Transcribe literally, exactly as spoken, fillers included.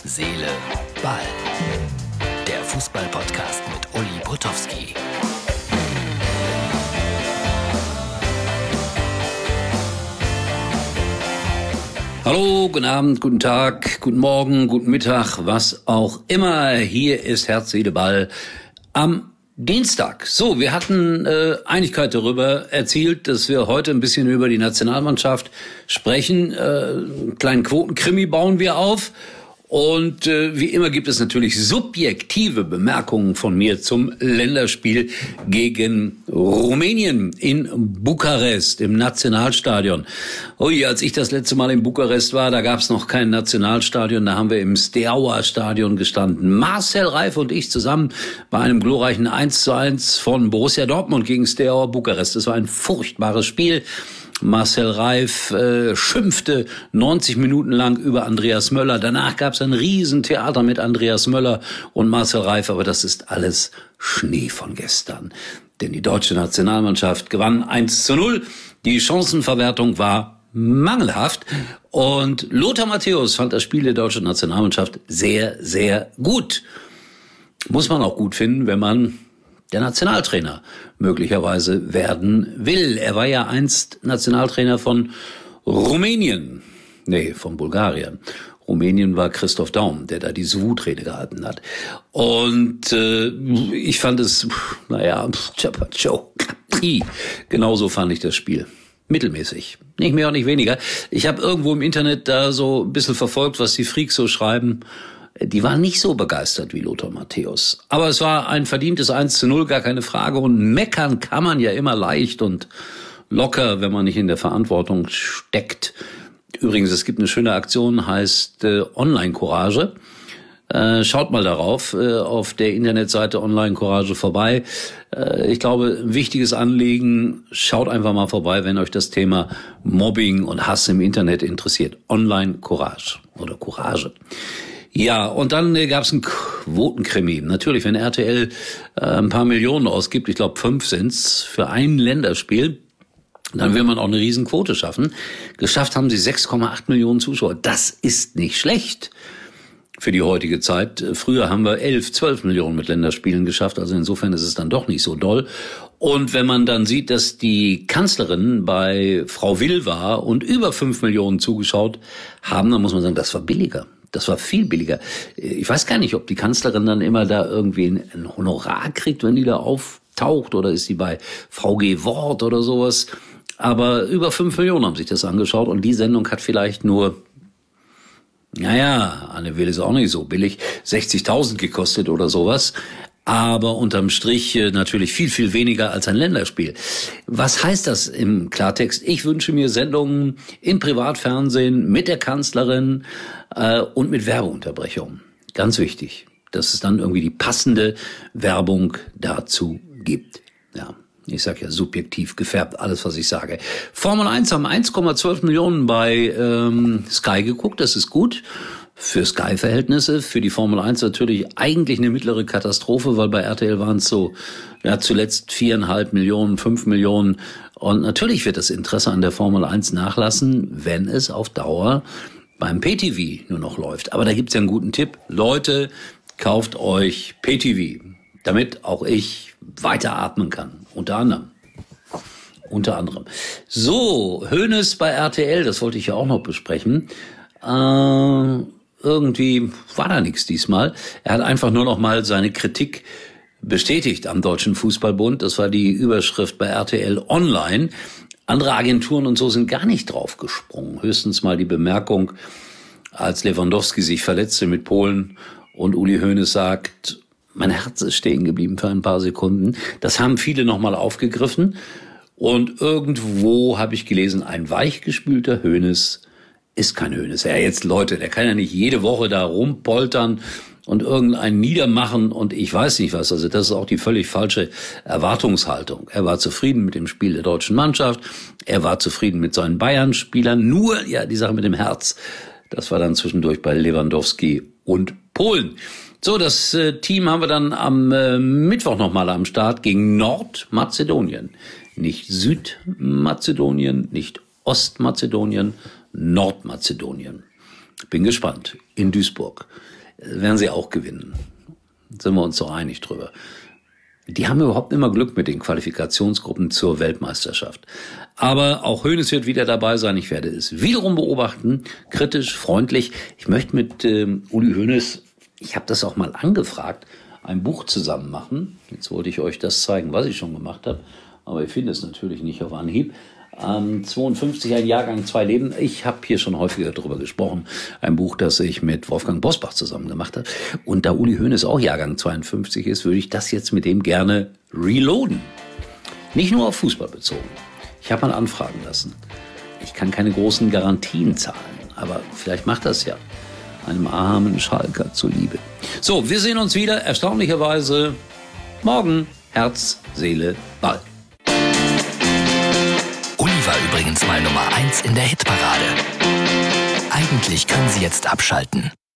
Seele, Ball. Der Fußball-Podcast mit Uli Potowski. Hallo, guten Abend, guten Tag, guten Morgen, guten Mittag, was auch immer. Hier ist Herz, Seele, Ball am Dienstag. So, wir hatten äh, Einigkeit darüber erzielt, dass wir heute ein bisschen über die Nationalmannschaft sprechen. Äh, einen kleinen Quotenkrimi bauen wir auf. Und äh, wie immer gibt es natürlich subjektive Bemerkungen von mir zum Länderspiel gegen Rumänien in Bukarest im Nationalstadion. Ui, als ich das letzte Mal in Bukarest war, da gab es noch kein Nationalstadion, da haben wir im Steaua-Stadion gestanden. Marcel Reif und ich zusammen bei einem glorreichen eins zu eins von Borussia Dortmund gegen Steaua Bukarest. Das war ein furchtbares Spiel. Marcel Reif äh, schimpfte neunzig Minuten lang über Andreas Möller. Danach gab es ein Riesentheater mit Andreas Möller und Marcel Reif, aber das ist alles Schnee von gestern. Denn die deutsche Nationalmannschaft gewann eins zu null. Die Chancenverwertung war mangelhaft und Lothar Matthäus fand das Spiel der deutschen Nationalmannschaft sehr, sehr gut. Muss man auch gut finden, wenn man der Nationaltrainer möglicherweise werden will. Er war ja einst Nationaltrainer von Rumänien. Nee, von Bulgarien. Rumänien war Christoph Daum, der da diese Wutrede gehalten hat. Und äh, ich fand es, naja, genauso fand ich das Spiel. Mittelmäßig. Nicht mehr und nicht weniger. Ich habe irgendwo im Internet da so ein bisschen verfolgt, was die Freaks so schreiben. Die waren nicht so begeistert wie Lothar Matthäus. Aber es war ein verdientes eins zu null, gar keine Frage. Und meckern kann man ja immer leicht und locker, wenn man nicht in der Verantwortung steckt. Übrigens, es gibt eine schöne Aktion, heißt äh, Online-Courage. Äh, schaut mal darauf, äh, auf der Internetseite Online-Courage vorbei. Äh, ich glaube, ein wichtiges Anliegen, schaut einfach mal vorbei, wenn euch das Thema Mobbing und Hass im Internet interessiert. Online-Courage oder Courage. Ja, und dann äh, gab es einen Quotenkrimi. Natürlich, wenn R T L äh, ein paar Millionen ausgibt, ich glaube fünf sind's, für ein Länderspiel, dann will man auch eine Riesenquote schaffen. Geschafft haben sie sechs Komma acht Millionen Zuschauer. Das ist nicht schlecht für die heutige Zeit. Früher haben wir elf, zwölf Millionen mit Länderspielen geschafft, also insofern ist es dann doch nicht so doll. Und wenn man dann sieht, dass die Kanzlerin bei Frau Will war und über fünf Millionen zugeschaut haben, dann muss man sagen, das war billiger. Das war viel billiger. Ich weiß gar nicht, ob die Kanzlerin dann immer da irgendwie ein Honorar kriegt, wenn die da auftaucht, oder ist sie bei V G Wort oder sowas. Aber über fünf Millionen haben sich das angeschaut und die Sendung hat vielleicht nur, naja, Anne Will ist auch nicht so billig, sechzigtausend gekostet oder sowas. Aber unterm Strich natürlich viel, viel weniger als ein Länderspiel. Was heißt das im Klartext? Ich wünsche mir Sendungen im Privatfernsehen mit der Kanzlerin äh, und mit Werbeunterbrechung. Ganz wichtig, dass es dann irgendwie die passende Werbung dazu gibt. Ja, ich sage ja subjektiv gefärbt, alles, was ich sage. Formel eins haben eins Komma zwölf Millionen bei ähm, Sky geguckt, das ist gut. Für Sky-Verhältnisse, für die Formel eins natürlich eigentlich eine mittlere Katastrophe, weil bei R T L waren es so, ja, zuletzt viereinhalb Millionen, fünf Millionen. Und natürlich wird das Interesse an der Formel eins nachlassen, wenn es auf Dauer beim Pay T V nur noch läuft. Aber da gibt's ja einen guten Tipp. Leute, kauft euch Pay T V, damit auch ich weiter atmen kann. Unter anderem. Unter anderem. So, Hoeneß bei R T L, das wollte ich ja auch noch besprechen. Äh, Irgendwie war da nichts diesmal. Er hat einfach nur noch mal seine Kritik bestätigt am Deutschen Fußballbund. Das war die Überschrift bei R T L Online. Andere Agenturen und so sind gar nicht drauf gesprungen. Höchstens mal die Bemerkung, als Lewandowski sich verletzte mit Polen und Uli Hoeneß sagt, mein Herz ist stehen geblieben für ein paar Sekunden. Das haben viele noch mal aufgegriffen. Und irgendwo habe ich gelesen, ein weichgespülter Hoeneß ist kein Hoeneß. Ja, jetzt Leute, der kann ja nicht jede Woche da rumpoltern und irgendeinen niedermachen und ich weiß nicht was. Also das ist auch die völlig falsche Erwartungshaltung. Er war zufrieden mit dem Spiel der deutschen Mannschaft. Er war zufrieden mit seinen Bayern-Spielern. Nur, ja, die Sache mit dem Herz, das war dann zwischendurch bei Lewandowski und Polen. So, das äh, Team haben wir dann am äh, Mittwoch nochmal am Start gegen Nordmazedonien. Nicht Südmazedonien, nicht Ostmazedonien, Nordmazedonien. Bin gespannt. In Duisburg. werden sie auch gewinnen. Sind wir uns so einig drüber. Die haben überhaupt immer Glück mit den Qualifikationsgruppen zur Weltmeisterschaft. Aber auch Hoeneß wird wieder dabei sein. Ich werde es wiederum beobachten, kritisch, freundlich. Ich möchte mit ähm, Uli Hoeneß, ich habe das auch mal angefragt, ein Buch zusammen machen. Jetzt wollte ich euch das zeigen, was ich schon gemacht habe. Aber ich finde es natürlich nicht auf Anhieb. Ähm, zweiundfünfzig, ein Jahrgang, zwei Leben. Ich habe hier schon häufiger darüber gesprochen. Ein Buch, das ich mit Wolfgang Bosbach zusammen gemacht habe. Und da Uli Hoeneß auch Jahrgang zweiundfünfzig ist, würde ich das jetzt mit dem gerne reloaden. Nicht nur auf Fußball bezogen. Ich habe mal anfragen lassen. Ich kann keine großen Garantien zahlen, aber vielleicht macht das ja einem armen Schalker zuliebe. So, wir sehen uns wieder, erstaunlicherweise morgen. Herz, Seele, Ball. Uli war übrigens mal Nummer eins in der Hitparade. Eigentlich können Sie jetzt abschalten.